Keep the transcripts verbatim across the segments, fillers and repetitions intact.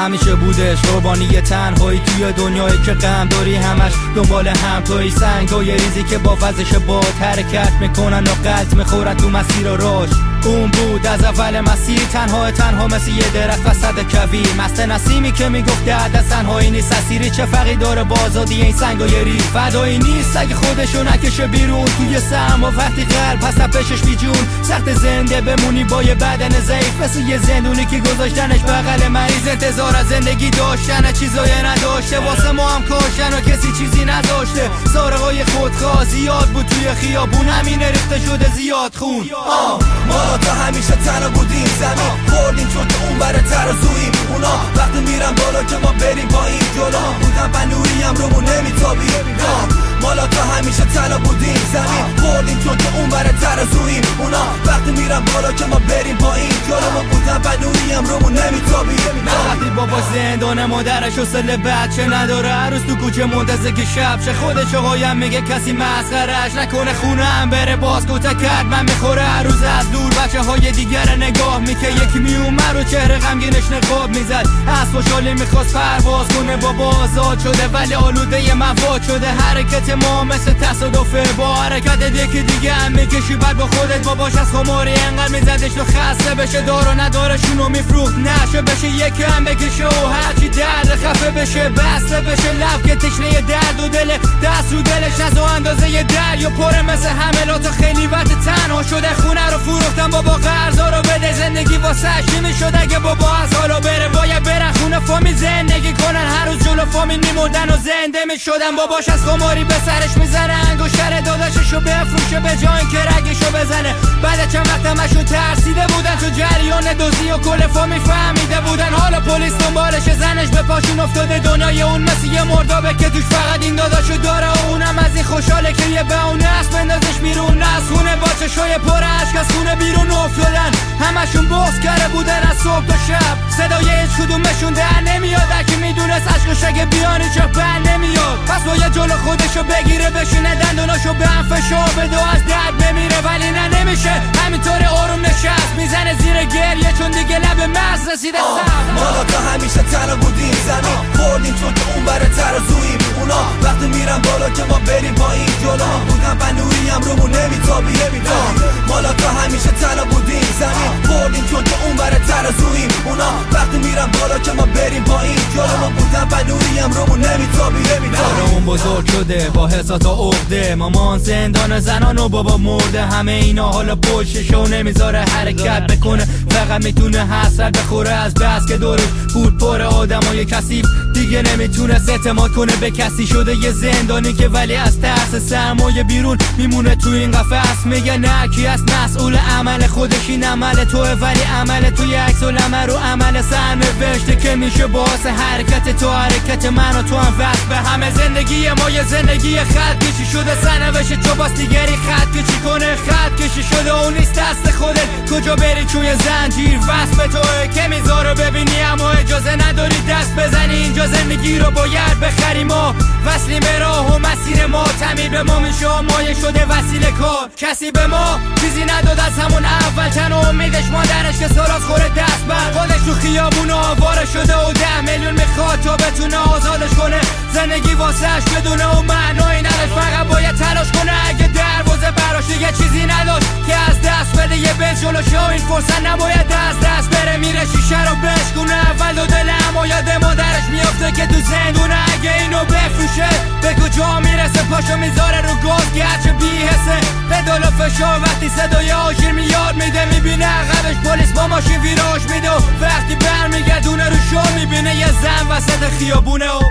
همیشه بودش قربانی تنهایی توی دنیایی که غم داری همش دنبال هم توی سنگای ریزی که با وزش با حرکت میکنن و قلط میخورن تو مسیر راش. اون بود از اول مسیر تنها تنها مثل یه درخت وسط کویر، مست نسیمی که میگفت درد از تنهایی نیست اسیری، چه فرقی داره با آزادی این سنگای ریز. فدایی نیست اگه خودشو نکشه بیرون توی سرما وقتی قلب پس پشش بی جون. سخت زنده بمونی با یه بدن ضعیف مثل یه زندونی که گذاشتنش بغل مریض. انتظار از زندگی داشتن چیزایی نداشته واسه ما هم کاشتن و کسی چیزی نداشته. سارقای خودخواه زیاد بود توی خیابون همین ریخته شده زیاد خون. آه ما تا همیشه تنها بودیم زمین خوردیم چون که اون بره ترازوییم. اونا وقتی میرن بالا که ما بریم پایین جلو بودن و نوری هم رومون نمیتابیم. مالا تا همیشه تنها بودیم زمین خوردیم چون که اون بره ترازوییم. اونا وقتی میرن بالا که ما بریم پایین جلو ما بودن و نوری هم رومون نمیتابیم. وقتی بابا زندان مادرش و سل بچه نداره هر روز تو کوچه منتظر که شب چه خودش قایم میگه کسی مسخرش نکنه خونه هم بره باز کوته کرد من میخوره هر روز از دور بچه های دیگر نگاه میکه یکی میومد و چهره غمگینش نقاب میزد از خوشحالی میخواست پرواز کنه بابا آزاد شده ولی آلوده مواد شده. حرکت ما مثل تصادفه با حرکت یکی دیگه هم میکشی بعد با خودت باباش از خماری انقدر میزدش تو خسته بشه دارو نداره شونو میفروخت نشه بشه یکی هم بکشه و هرچی درد خفه بشه بسته بشه لب که تشنه درد و دل دست رو دلش از و اندازه یه دریا پره مثل حملات خیلی وقت تنها شده خونه رو فروختن بابا قرضا رو بده زندگی واسه چی میشد اگه بابا از حالا بره باید برن خونه فامیل زندگی کنن هر روز جلو فامیل میمردن و زنده میشدن باباش از خماری به سرش میزنه انگشتر داداششو بفروشه به جای اینکه رگشو بزنه. بعد چند وقت همشون ترسیده بودن تو جریان دوزی و کل فامیل فهمیده بودن حالا پلیس دنبالش زنش به پاشون افتاده دنیای اون مثل یه مردابه که توش فقط این داداشو داره و اونم از این خوشحاله که یه بهونه است بندازش بیرون از خونه با چشای پر اشک از خونه بیرون افتادن همشون بغض کرده بودن از صبح تا شب صدای هیچ کدومشون در نمیاد که میدونست عشقش اگه بیانی چه بر نمیاد پس باید جلو خودشو بگیره بشینه دندوناشو به هم فشار بده و از درد بمیره ولی نه نمیشه همینطور آروم نشست میزنه زیر گریه چون دیگه لب مرز رسیده سر. ما تا همیشه تنها بودیم زمین خوردیم چون که اون بره ترازوییم. اونا وقتی میرن بالا که ما بریم پایین جلو بودن و نوری هم رومون نمیتابیم. ما تا همیشه تنها بودیم زمین خوردیم چون که اون بره ترازوییم. اونا وقتی میرن بالا که ما بریم پایین جلو ما بودن و نوری هم رومون نمیتابیم. اون بزرگ شده با حسات و عقده مامان زندان زنان و بابا مرده همه اینا حالا پشتشو نمیذاره حرکت بکنه فقط میتونه حسرت بخوره از بس که دورش بود پر آدمای کثیف دیگه نمیتونه اعتماد کنه به کسی شده یه زندانی که ولی از ترس سرمایه بیرون میمونه تو این قفس میگه نه کی است مسئول عمل خودش این عمل توه ولی عمل توی عکس العمل رو عمل سرنوشته که میشه باعث حرکت تو حرکت من و تو هم وقت به همه زندگی ما یه زندگی خط کشی شده سرنوشت تو باز دیگری خط کشی کنه خط کشی شده اون نیست دست خودت کجا بری چون یه زنجیر وصل به توه که میذاره ببینی اما اجازه نداری دست بزنی اینجا زندگی رو باید بخری ما وصلیم به راه و مسیر ما تعمیر به ما میشه مایه شده وسیله کار کسی به ما چیزی نداد از همون اول تن و امیدش مادرش که سراغ خوره دست بر خودش تو خیابون آواره شده و ده میلیون میخواد تا بتونه آزادش کنه زندگی واسهش بدونه و معنایی نداشت فقط باید تلاش کنه اگه دروازه براش دیگه چیزی نداشت که از دست بده یه بنز جلوش این فرصت نباید از دست بره میره شیشه رو بشکونه اول دو دل اما یاد مادرش میافته که تو زندونه اگه اینو بفروشه به کجا میرسه پاشو میذاره رو گاز گرچه بی‌حسه پدال و فشار وقتی صدای آژیر میاد میده میبینه عقبش پلیس با ماشین ویراژ میده و وقتی برمیگردونه رو شو میبینه یه زن وسط خیابونه و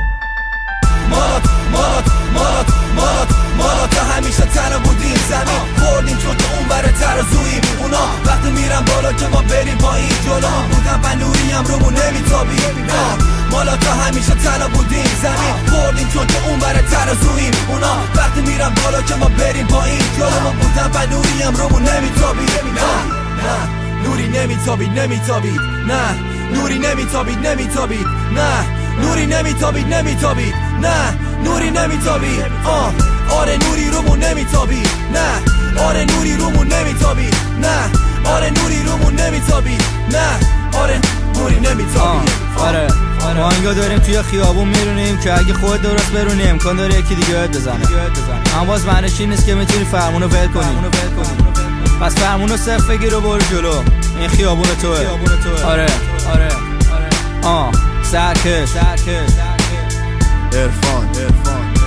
مالات مالات مالات مالات مالات تا همیشه تنها بودیم زمین خوردیم چون که اون بره ترازوییم. اونا وقتی میرن بالا که ما بریم پایین جلو بودن و نوری هم رومون نمیتابیم. مالات تا همیشه تنها بودیم زمین خوردیم چون که اون بره ترازوییم. اونا وقتی میرن بالا که ما بریم پایین جلو ما بودن و نوری هم رومون نمیتابیم. نه نه نوری نمیتابید نمیتابید نه نوری نمیتابید نمیتابید نه نوری نمیتابید نمیتابید نه نوری نمیتابید آه آره نوری رومون نمیتابید نه آره نوری رومون نمیتابید نه آره نوری رومون نمیتابید نه آره نوری نمیتابید آره ما اینجا داریم توی خیابون میرونیم که اگه خود درست برونی امکان داره یکی دیگه یاد بزنه، اما باز معنیش این نیست که میتونی فرمونو ول کنی. پس فرمونو صفر بگیر و برو جلو، این خیابون توه. آره آره آه سرکش عرفان عرفان